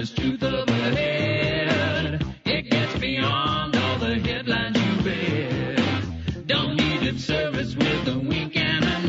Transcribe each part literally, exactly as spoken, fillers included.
there's truth up ahead. It gets beyond all the headlines you read. Don't need lip service with a wink and a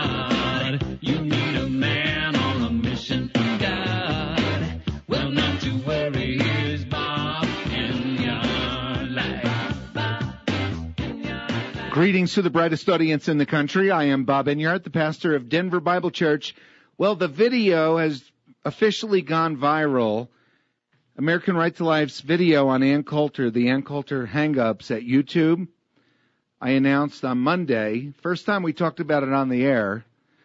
nod. You need a man on a mission from God. Well, not to worry, here's Bob in your life. Bob in your life. Greetings to the brightest audience in the country. I am Bob Enyart, the pastor of Denver Bible Church. Well, the video has officially gone viral. American Right to Life's video on Ann Coulter, the Ann Coulter hang-ups at YouTube. I announced on Monday, first time we talked about it on the air,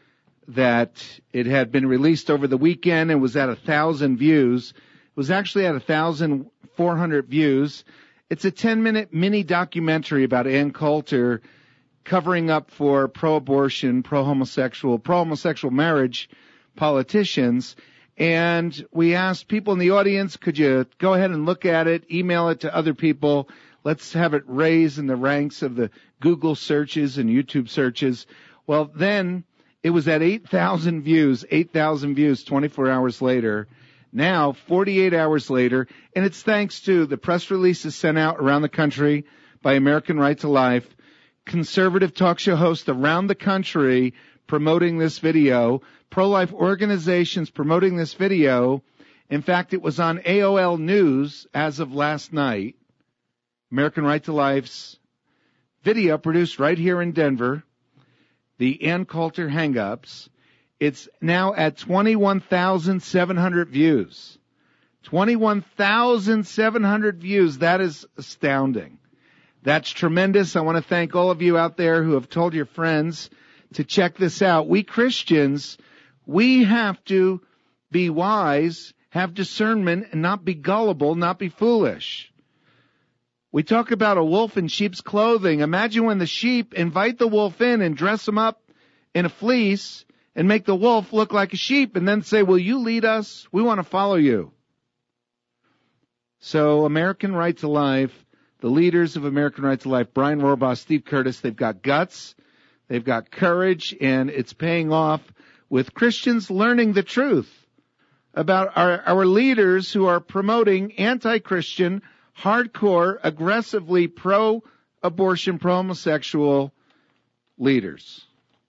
that it had been released over the weekend and was at a thousand views. It was actually at a thousand four hundred views. It's a ten-minute mini documentary about Ann Coulter covering up for pro-abortion, pro-homosexual, pro-homosexual marriage politicians. And we asked people in the audience, could you go ahead and look at it, email it to other people? Let's have it raise in the ranks of the Google searches and YouTube searches. Well, then it was at eight thousand views, eight thousand views twenty-four hours later. Now, forty-eight hours later, and it's thanks to the press releases sent out around the country by American Right to Life, conservative talk show hosts around the country promoting this video, pro-life organizations promoting this video. In fact, it was on A O L News as of last night. American Right to Life's video produced right here in Denver, the Ann Coulter hang-ups. It's now at twenty-one thousand seven hundred views. twenty-one thousand seven hundred views. That is astounding. That's tremendous. I want to thank all of you out there who have told your friends to check this out. We Christians, we have to be wise, have discernment, and not be gullible, not be foolish. We talk about a wolf in sheep's clothing. Imagine when the sheep invite the wolf in and dress him up in a fleece and make the wolf look like a sheep and then say, will you lead us? We want to follow you. So American Right to Life, the leaders of American Right to Life, Brian Rohrbaugh, Steve Curtis, they've got guts, they've got courage, and it's paying off with Christians learning the truth about our, our leaders who are promoting anti-Christian, hardcore, aggressively pro-abortion, pro-homosexual leaders.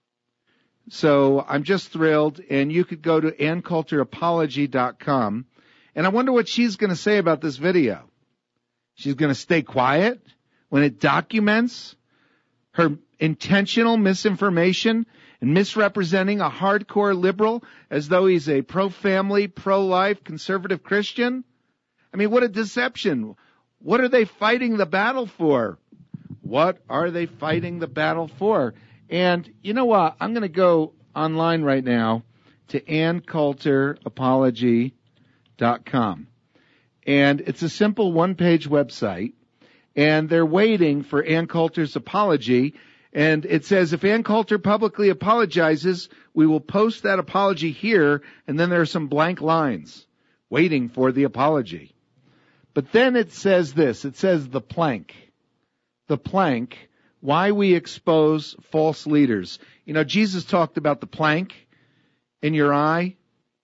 So I'm just thrilled, and you could go to ann coulter apology dot com, and I wonder what she's going to say about this video. She's going to stay quiet when it documents her intentional misinformation and misrepresenting a hardcore liberal as though he's a pro-family, pro-life, conservative Christian. I mean, what a deception. What are they fighting the battle for? What are they fighting the battle for? And you know what? I'm going to go online right now to ann coulter apology dot com. And it's a simple one-page website. And they're waiting for Ann Coulter's apology. And it says, if Ann Coulter publicly apologizes, we will post that apology here. And then there are some blank lines waiting for the apology. But then it says this. It says the plank. The plank. Why we expose false leaders. You know, Jesus talked about the plank in your eye.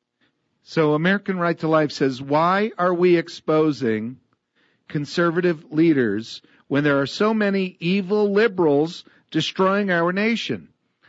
So American Right to Life says, why are we exposing conservative leaders when there are so many evil liberals destroying our nation?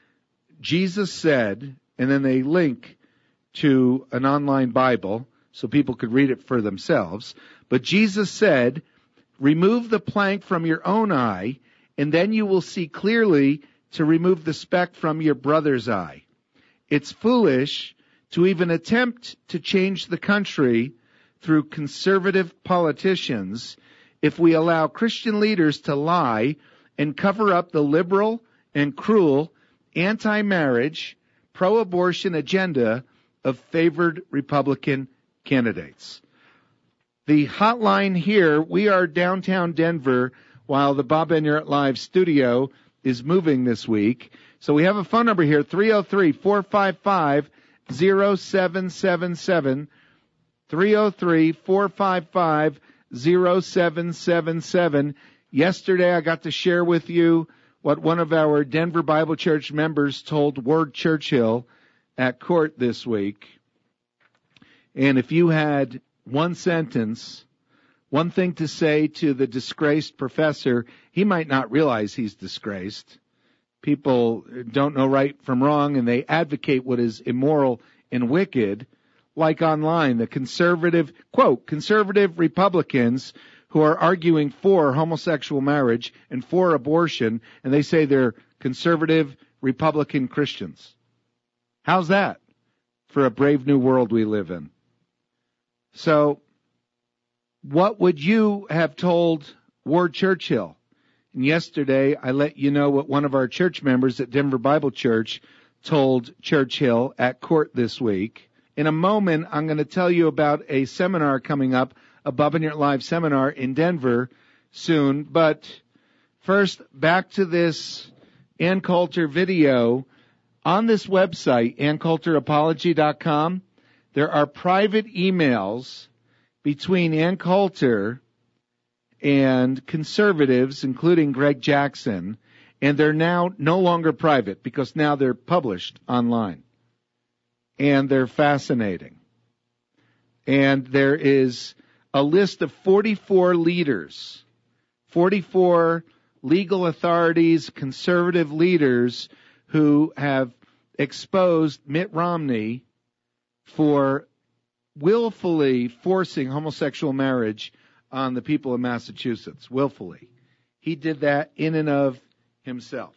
Jesus said, and then they link to an online Bible so people could read it for themselves. But Jesus said, remove the plank from your own eye, and then you will see clearly to remove the speck from your brother's eye. It's foolish to even attempt to change the country through conservative politicians if we allow Christian leaders to lie and cover up the liberal and cruel anti-marriage, pro-abortion agenda of favored Republican candidates. The hotline here, we are downtown Denver while the Bob Enyart Live studio is moving this week. So we have a phone number here, three oh three, four five five, oh seven seven seven, three oh three, four five five, oh seven seven seven. Yesterday I got to share with you what one of our Denver Bible Church members told Ward Churchill at court this week. And if you had one sentence, one thing to say to the disgraced professor. He might not realize he's disgraced. People don't know right from wrong, and they advocate what is immoral and wicked, like online, the conservative, quote, conservative Republicans who are arguing for homosexual marriage and for abortion, and they say they're conservative Republican Christians. How's that for a brave new world we live in? So, what would you have told Ward Churchill? And yesterday, I let you know what one of our church members at Denver Bible Church told Churchill at court this week. In a moment, I'm going to tell you about a seminar coming up, Above and Your Live seminar in Denver soon. But first, back to this Ann Coulter video. On this website, ann coulter apology dot com, there are private emails between Ann Coulter and conservatives, including Greg Jackson, and they're now no longer private because now they're published online. And they're fascinating. And there is a list of forty-four leaders, forty-four legal authorities, conservative leaders who have exposed Mitt Romney for willfully forcing homosexual marriage on the people of Massachusetts, willfully. He did that in and of himself.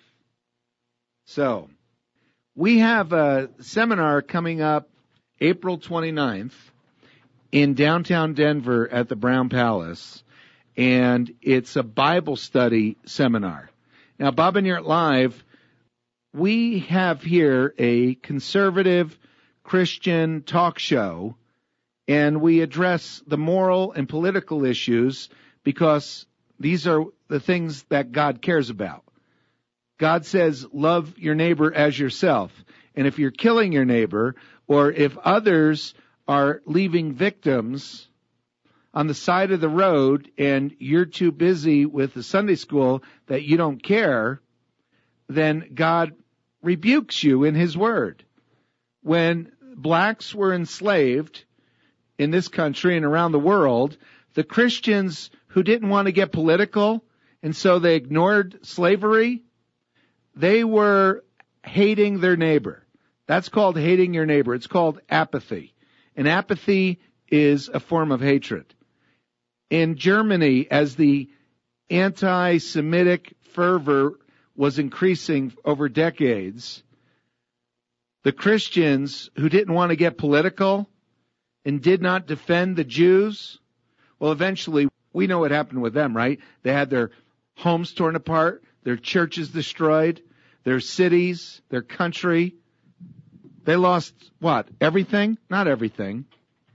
So, we have a seminar coming up April twenty-ninth in downtown Denver at the Brown Palace, and it's a Bible study seminar. Now, Bob and Yurt Live, we have here a conservative Christian talk show, and we address the moral and political issues because these are the things that God cares about. God says, love your neighbor as yourself. And if you're killing your neighbor, or if others are leaving victims on the side of the road and you're too busy with the Sunday school that you don't care, then God rebukes you in His Word. When blacks were enslaved in this country and around the world, the Christians who didn't want to get political, and so they ignored slavery, they were hating their neighbor. That's called hating your neighbor. It's called apathy. And apathy is a form of hatred. In Germany, as the anti-Semitic fervor was increasing over decades, the Christians who didn't want to get political and did not defend the Jews, well, eventually, we know what happened with them, right? They had their homes torn apart, their churches destroyed, their cities, their country. They lost, what, everything? Not everything.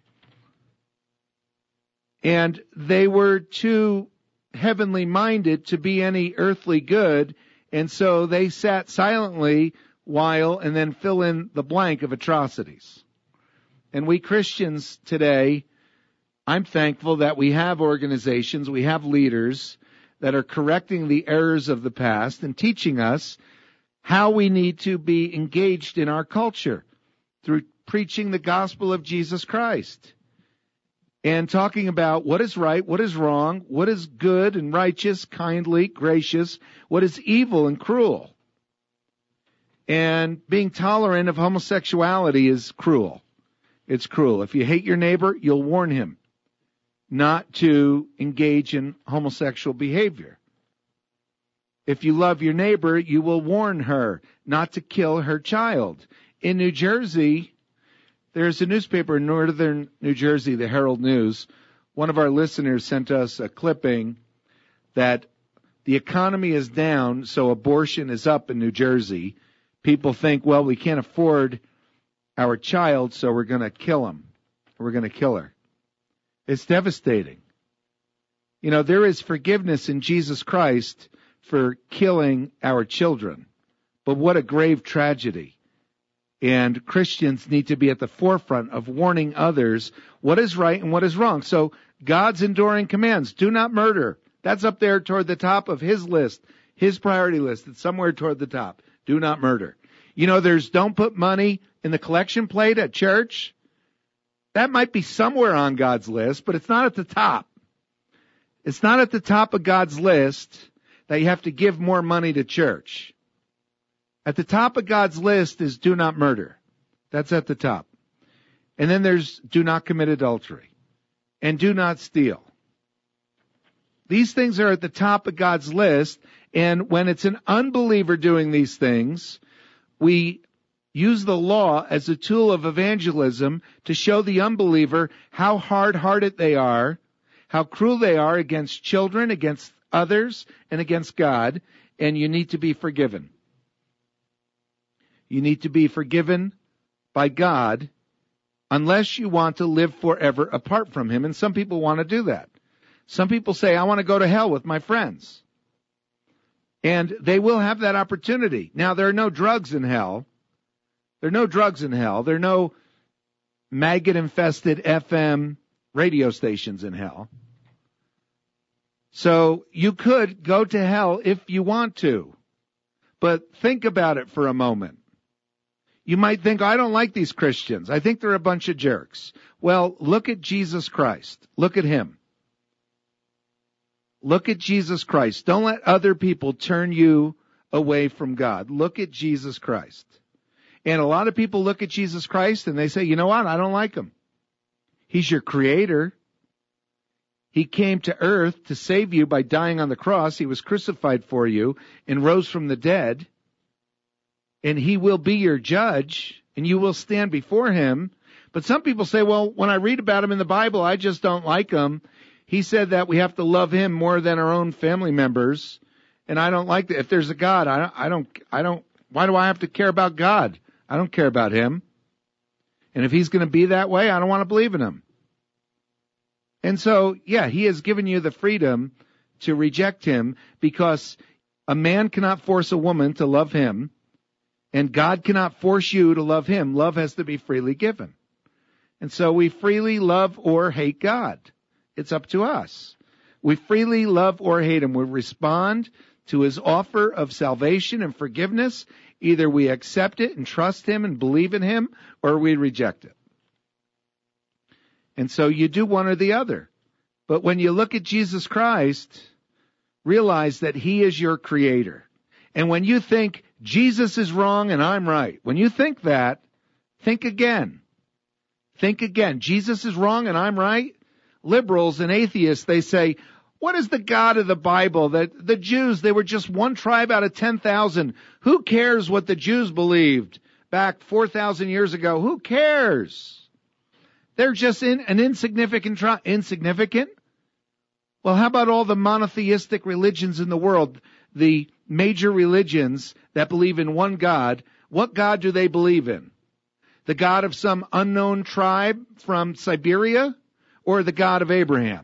And they were too heavenly minded to be any earthly good, and so they sat silently while and then fill in the blank of atrocities. And we Christians today, I'm thankful that we have organizations, we have leaders that are correcting the errors of the past and teaching us how we need to be engaged in our culture through preaching the gospel of Jesus Christ and talking about what is right, what is wrong, what is good and righteous, kindly, gracious, what is evil and cruel. And being tolerant of homosexuality is cruel. It's cruel. If you hate your neighbor, you'll warn him not to engage in homosexual behavior. If you love your neighbor, you will warn her not to kill her child. In New Jersey, there's a newspaper in northern New Jersey, the Herald News. One of our listeners sent us a clipping that the economy is down, so abortion is up in New Jersey. People think, well, we can't afford our child, so we're going to kill him. We're going to kill her. It's devastating. You know, there is forgiveness in Jesus Christ for killing our children. But what a grave tragedy. And Christians need to be at the forefront of warning others what is right and what is wrong. So God's enduring commands, do not murder. That's up there toward the top of His list, His priority list. It's somewhere toward the top. Do not murder. You know, there's don't put money in the collection plate at church. That might be somewhere on God's list, but it's not at the top. It's not at the top of God's list that you have to give more money to church. At the top of God's list is do not murder. That's at the top. And then there's do not commit adultery and do not steal. These things are at the top of God's list, and when it's an unbeliever doing these things, we use the law as a tool of evangelism to show the unbeliever how hard-hearted they are, how cruel they are against children, against others, and against God, and you need to be forgiven. You need to be forgiven by God unless you want to live forever apart from Him, and some people want to do that. Some people say, I want to go to hell with my friends. And they will have that opportunity. Now, there are no drugs in hell. There are no drugs in hell. There are no maggot-infested F M radio stations in hell. So you could go to hell if you want to. But think about it for a moment. You might think, I don't like these Christians. I think they're a bunch of jerks. Well, look at Jesus Christ. Look at Him. Look at Jesus Christ. Don't let other people turn you away from God. Look at Jesus Christ. And a lot of people look at Jesus Christ and they say, you know what? I don't like Him. He's your creator. He came to earth to save you by dying on the cross. He was crucified for you and rose from the dead. And He will be your judge and you will stand before Him. But some people say, well, when I read about Him in the Bible, I just don't like Him. He said that we have to love Him more than our own family members, and I don't like that. If there's a God, I don't, I don't, I don't, why do I have to care about God? I don't care about Him. And if He's going to be that way, I don't want to believe in Him. And so, yeah, He has given you the freedom to reject Him because a man cannot force a woman to love him, and God cannot force you to love Him. Love has to be freely given. And so we freely love or hate God. It's up to us. We freely love or hate Him. We respond to His offer of salvation and forgiveness. Either we accept it and trust Him and believe in Him, or we reject it. And so you do one or the other. But when you look at Jesus Christ, realize that He is your creator. And when you think Jesus is wrong and I'm right, when you think that, think again. Think again. Jesus is wrong and I'm right. Liberals and atheists, they say, what is the God of the Bible? That the Jews, they were just one tribe out of ten thousand. Who cares what the Jews believed back four thousand years ago? Who cares? They're just in, an insignificant tribe. Insignificant? Well, how about all the monotheistic religions in the world? The major religions that believe in one God. What God do they believe in? The God of some unknown tribe from Siberia? Or the God of Abraham?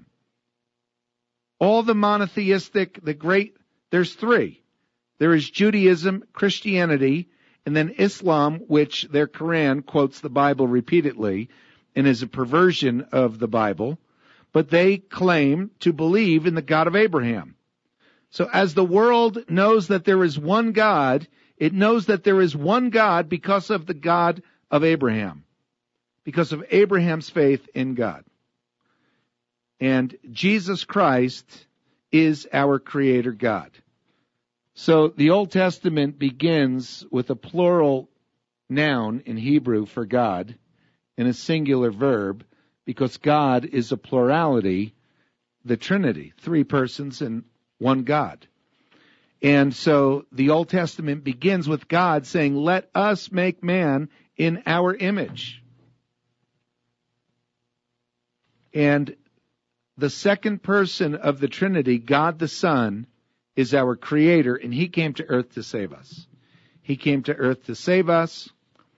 All the monotheistic, the great, there's three. There is Judaism, Christianity, and then Islam, which their Quran quotes the Bible repeatedly and is a perversion of the Bible. But they claim to believe in the God of Abraham. So as the world knows that there is one God, it knows that there is one God because of the God of Abraham. Because of Abraham's faith in God. And Jesus Christ is our Creator God. So the Old Testament begins with a plural noun in Hebrew for God and a singular verb because God is a plurality, the Trinity, three persons and one God. And so the Old Testament begins with God saying, let us make man in our image. And the second person of the Trinity, God the Son, is our Creator, and He came to earth to save us. He came to earth to save us,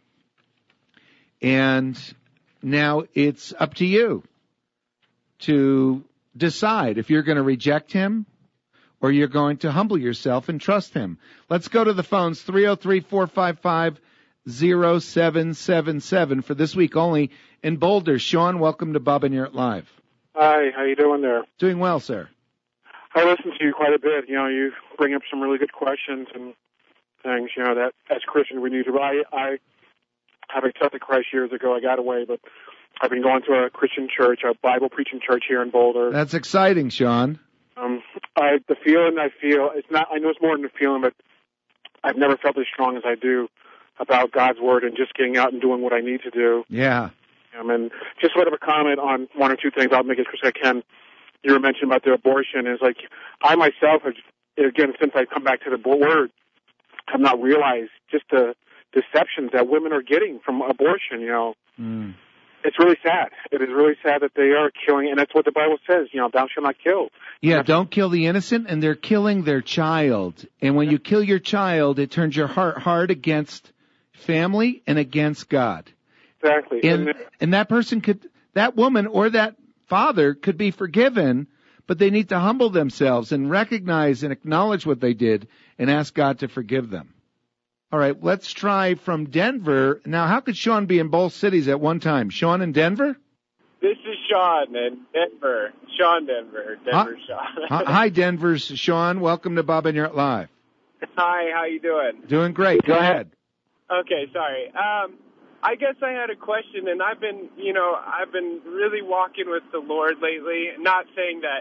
and now it's up to you to decide if you're going to reject Him or you're going to humble yourself and trust Him. Let's go to the phones, three oh three, four five five, oh seven seven seven for this week only in Boulder. Sean, welcome to Bob and Yurt Live. Hi, how you doing there? Doing well, sir. I listen to you quite a bit. You know, you bring up some really good questions and things, you know, that as Christians we need to. I, I have accepted Christ years ago. I got away, but I've been going to a Christian church, a Bible preaching church here in Boulder. That's exciting, Sean. Um, I, the feeling I feel, it's not, I know it's more than a feeling, but I've never felt as strong as I do about God's Word and just getting out and doing what I need to do. Yeah. Um, and just sort of a comment on one or two things. I'll make it as quick as I can. You were mentioning about the abortion. Is like, I myself, have, again, since I've come back to the Word, have not realized just the deceptions that women are getting from abortion, you know. Mm. It's really sad. It is really sad that they are killing, and that's what the Bible says, you know, thou shalt not kill. Yeah, don't kill the innocent, and they're killing their child. And when you kill your child, it turns your heart hard against family and against God. Exactly. And, and that person could, that woman or that father could be forgiven, but they need to humble themselves and recognize and acknowledge what they did and ask God to forgive them. All right, let's try from Denver. Now, how could Sean be in both cities at one time? Sean in Denver? This is Sean in Denver. Sean Denver. Denver Hi, Sean. hi, Denver's Sean. Welcome to Bob and You're Live. Hi, how you doing? Doing great. Go ahead. Okay, sorry. Um, I guess I had a question, and I've been, you know, I've been really walking with the Lord lately. Not saying that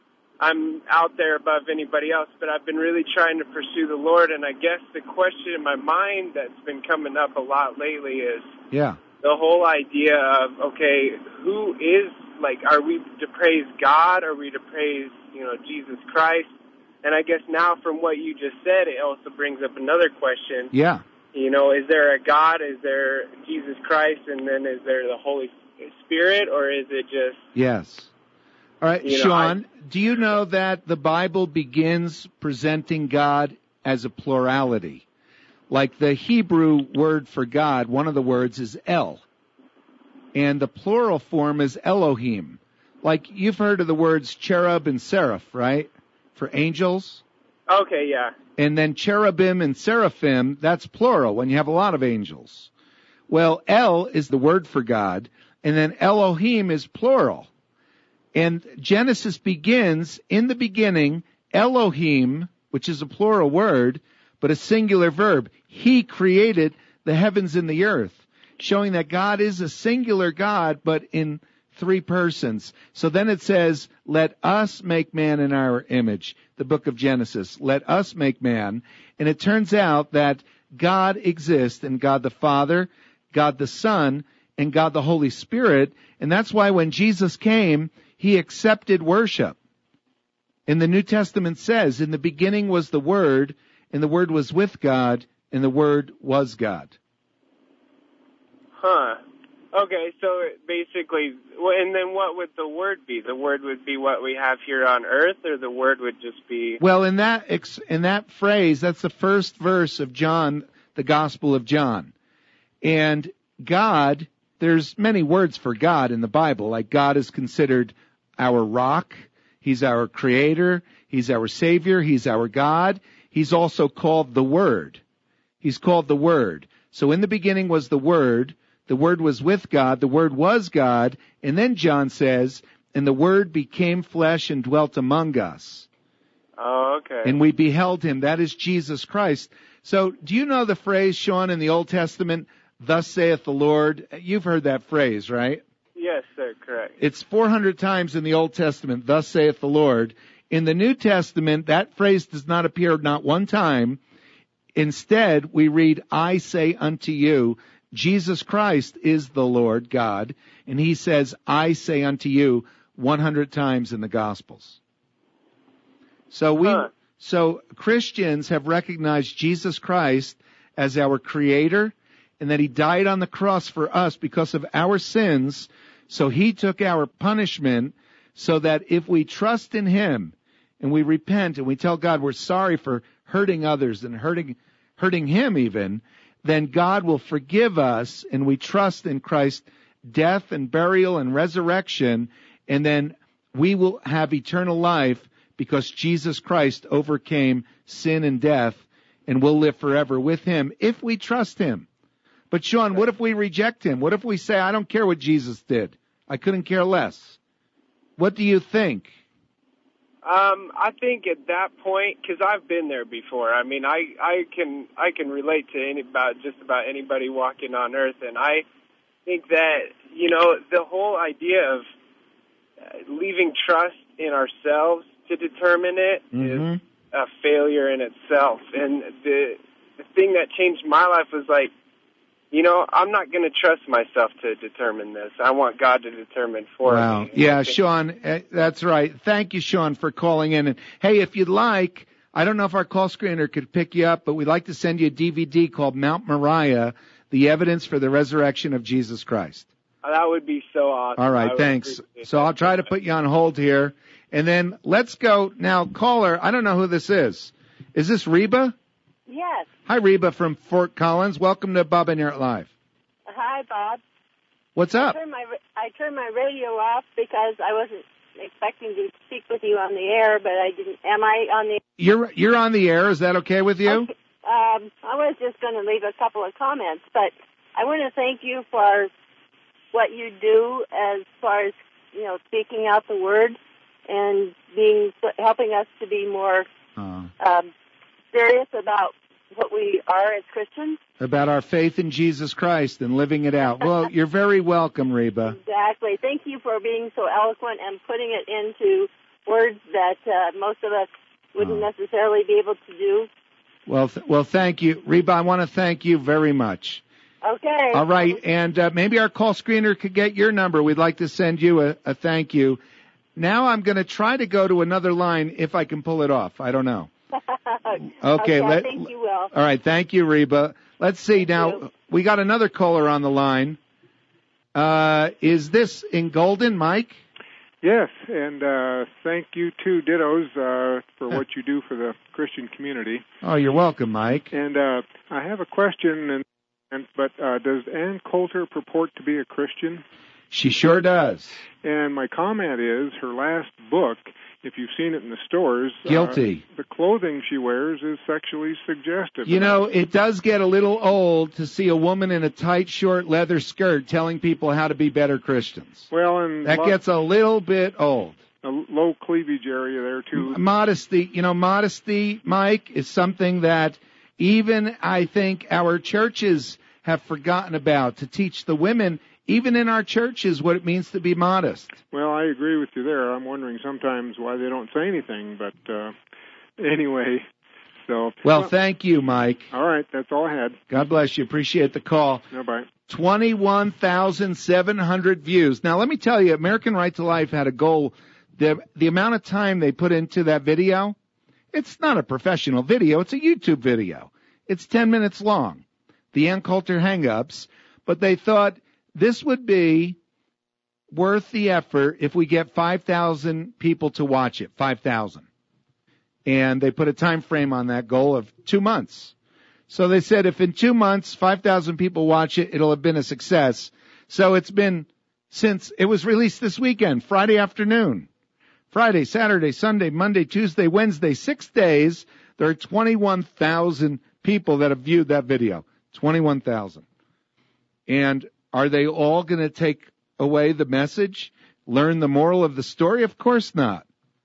I'm out there above anybody else, but I've been really trying to pursue the Lord, and I guess the question in my mind that's been coming up a lot lately is Yeah. the whole idea of, okay, who is, like, are we to praise God? Are we to praise, you know, Jesus Christ? And I guess now from what you just said, it also brings up another question. Yeah. You know, is there a God? Is there Jesus Christ? And then is there the Holy Spirit? Or is it just... Yes. All right, You know, Sean, do you know that the Bible begins presenting God as a plurality? Like the Hebrew word for God, one of the words is El. And the plural form is Elohim. Like you've heard of the words cherub and seraph, right? For angels. Okay, yeah. And then cherubim and seraphim, that's plural when you have a lot of angels. Well, El is the word for God, and then Elohim is plural. And Genesis begins, in the beginning, Elohim, which is a plural word, but a singular verb. He created the heavens and the earth, showing that God is a singular God, but in three persons. So then it says, let us make man in our image, the book of Genesis. Let us make man. And it turns out that God exists, and God the Father, God the Son, and God the Holy Spirit. And that's why when Jesus came, he accepted worship. And the New Testament says, in the beginning was the Word, and the Word was with God, and the Word was God. Huh. Okay, so basically, and then what would the Word be? The Word would be what we have here on earth, or the Word would just be... Well, in that in that phrase, that's the first verse of John, the Gospel of John. And God, there's many words for God in the Bible, like God is considered our rock, he's our creator, he's our savior, he's our God. He's also called the Word. He's called the Word. So in the beginning was the Word, the Word was with God, the Word was God, and then John says, and the Word became flesh and dwelt among us. Oh, okay. And we beheld him. That is Jesus Christ. So do you know the phrase, Sean, in the Old Testament, thus saith the Lord? You've heard that phrase, right? Yes, sir, correct. It's four hundred times in the Old Testament, thus saith the Lord. In the New Testament, that phrase does not appear not one time. Instead, we read, I say unto you, Jesus Christ is the Lord God, and he says, I say unto you, one hundred times in the Gospels. So we, Huh. so Christians have recognized Jesus Christ as our Creator, and that he died on the cross for us because of our sins. So he took our punishment so that if we trust in him and we repent and we tell God we're sorry for hurting others and hurting, hurting him even, then God will forgive us, and we trust in Christ's death and burial and resurrection, and then we will have eternal life because Jesus Christ overcame sin and death, and we'll live forever with him if we trust him. But Sean, what if we reject him? What if we say, I don't care what Jesus did. I couldn't care less. What do you think? Um, I think at that point, because I've been there before. I mean, I, I can I can relate to any about just about anybody walking on earth, and I think that, you know, the whole idea of uh, leaving trust in ourselves to determine it Mm-hmm. is a failure in itself. And the, the thing that changed my life was like, you know, I'm not going to trust myself to determine this. I want God to determine for Wow. me. Yeah, Okay. Sean, eh, that's right. Thank you, Sean, for calling in. And hey, if you'd like, I don't know if our call screener could pick you up, but we'd like to send you a D V D called Mount Moriah, The Evidence for the Resurrection of Jesus Christ. That would be so awesome. All I right, would thanks. appreciate So that. I'll try to put you on hold here. And then let's go. Now, caller, I don't know who this is. Is this Reba? Yes. Hi, Reba from Fort Collins. Welcome to Bob and Eric Live. Hi, Bob. What's up? I turned my I turned my radio off because I wasn't expecting to speak with you on the air, but I didn't. Am I on the? You're you're on the air. Is that okay with you? Okay. Um, I was just going to leave a couple of comments, but I want to thank you for what you do as far as, you know, speaking out the word and being helping us to be more Uh, um, serious about what we are as Christians. about our faith in Jesus Christ and living it out. Well, you're very welcome, Reba. Exactly. Thank you for being so eloquent and putting it into words that uh, most of us wouldn't Oh. necessarily be able to do. Well, th- well, thank you, Reba. I want to thank you very much. Okay. All right, and uh, maybe our call screener could get your number. We'd like to send you a, a thank you. Now I'm going to try to go to another line if I can pull it off. I don't know. okay, Okay, I let- think you will. All right, thank you, Reba. Let's see Thank now. you. We got another caller on the line. Uh, is this in Golden, Mike? Yes, and uh, thank you too, dittos, uh, for what you do for the Christian community. Oh, you're welcome, Mike. And uh, I have a question, and, and but uh, does Ann Coulter purport to be a Christian? She sure does. And my comment is, her last book, if you've seen it in the stores, Guilty. Uh, the clothing she wears is sexually suggestive. You know, it does get a little old to see a woman in a tight, short leather skirt telling people how to be better Christians. well, and That lo- gets a little bit old. a low cleavage area there too. Modesty, you know, modesty, Mike, is something that even I think our churches have forgotten about, to teach the women, even in our churches, what it means to be modest. Well, I agree with you there. I'm wondering sometimes why they don't say anything, but uh, anyway, so. Well, thank you, Mike. All right, that's all I had. God bless you. Appreciate the call. Bye-bye. twenty-one thousand seven hundred views. Now, let me tell you, American Right to Life had a goal. The, the amount of time they put into that video, it's not a professional video. It's a YouTube video. It's ten minutes long. The Ann Coulter hang-ups. But they thought this would be worth the effort if we get five thousand people to watch it, five thousand. And they put a time frame on that goal of two months. So they said if in two months, five thousand people watch it, it'll have been a success. So it's been since it was released this weekend, Friday afternoon. Friday, Saturday, Sunday, Monday, Tuesday, Wednesday, six days. There are twenty-one thousand people that have viewed that video. twenty-one thousand. And are they all going to take away the message, learn the moral of the story? Of course not.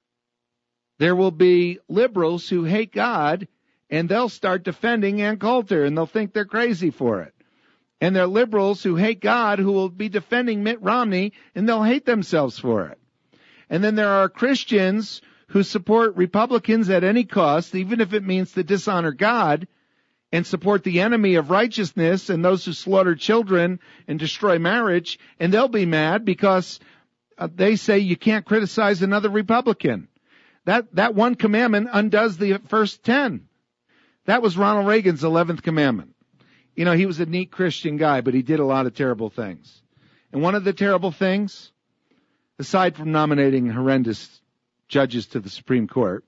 There will be liberals who hate God, and they'll start defending Ann Coulter, and they'll think they're crazy for it. And there are liberals who hate God who will be defending Mitt Romney, and they'll hate themselves for it. And then there are Christians who support Republicans at any cost, even if it means to dishonor God, and support the enemy of righteousness and those who slaughter children and destroy marriage, and they'll be mad because uh, they say you can't criticize another Republican. That that one commandment undoes the first ten. That was Ronald Reagan's eleventh commandment. You know, he was a neat Christian guy, but he did a lot of terrible things. And one of the terrible things, aside from nominating horrendous judges to the Supreme Court,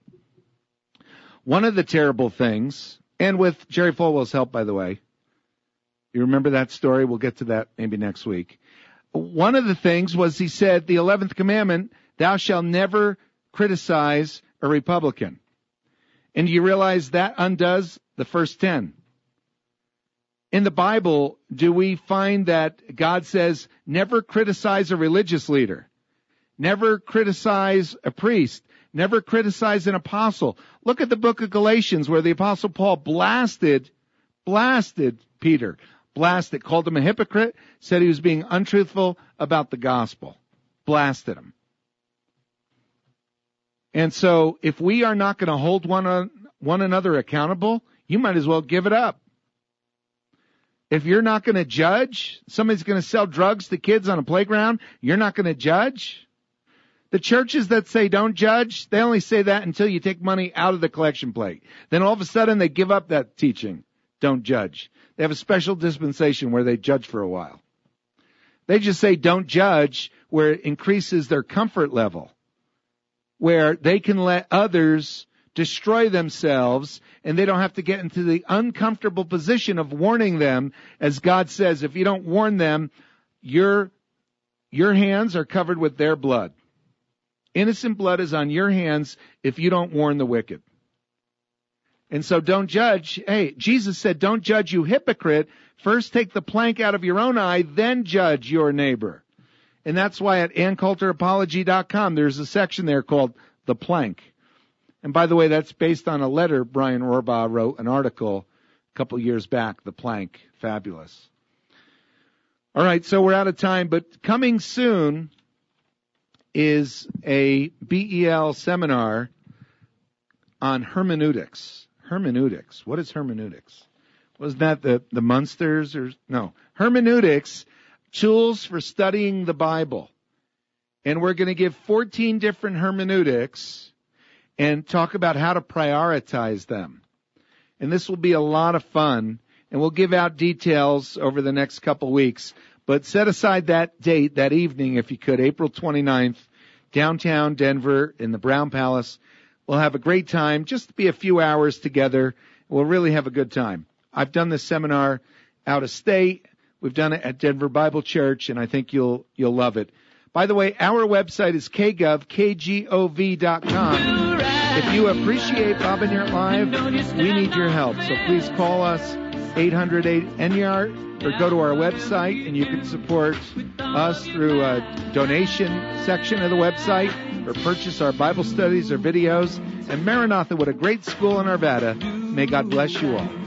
one of the terrible things, and with Jerry Falwell's help, by the way, you remember that story? We'll get to that maybe next week. One of the things was he said, the eleventh commandment, thou shalt never criticize a Republican. And you realize that undoes the first ten. In the Bible, do we find that God says, never criticize a religious leader, never criticize a priest, never criticize an apostle? Look at the book of Galatians where the apostle Paul blasted, blasted Peter, Blasted. Called him a hypocrite. Said he was being untruthful about the gospel. Blasted him. And so if we are not going to hold one, on, one another accountable, you might as well give it up. If you're not going to judge, somebody's going to sell drugs to kids on a playground, you're not going to judge. The churches that say don't judge, they only say that until you take money out of the collection plate. Then all of a sudden they give up that teaching. Don't judge. They have a special dispensation where they judge for a while. They just say don't judge, where it increases their comfort level, where they can let others destroy themselves and they don't have to get into the uncomfortable position of warning them. As God says, if you don't warn them, your, your hands are covered with their blood. Innocent blood is on your hands if you don't warn the wicked. And so don't judge. Hey, Jesus said, don't judge, you hypocrite. First take the plank out of your own eye, then judge your neighbor. And that's why at ann coulter apology dot com there's a section there called The Plank. And by the way, that's based on a letter Brian Rohrbaugh wrote, an article a couple years back, The Plank. Fabulous. All right, so we're out of time, but coming soon is a B E L seminar on hermeneutics. Hermeneutics. What is hermeneutics? Wasn't that the, the Munsters or no? Hermeneutics, tools for studying the Bible. And we're going to give fourteen different hermeneutics and talk about how to prioritize them. And this will be a lot of fun, and we'll give out details over the next couple weeks. But set aside that date, that evening, if you could, April twenty-ninth, downtown Denver in the Brown Palace. We'll have a great time, just be a few hours together. We'll really have a good time. I've done this seminar out of state. We've done it at Denver Bible Church, and I think you'll you'll love it. By the way, our website is k gov, k g o v dot com. If you appreciate Bob and Yurt Live, we need your help. So please call us, eight hundred eight N Y A R T, or go to our website, and you can support us through a donation section of the website, or purchase our Bible studies or videos. And Maranatha, what a great school in Arvada. May God bless you all.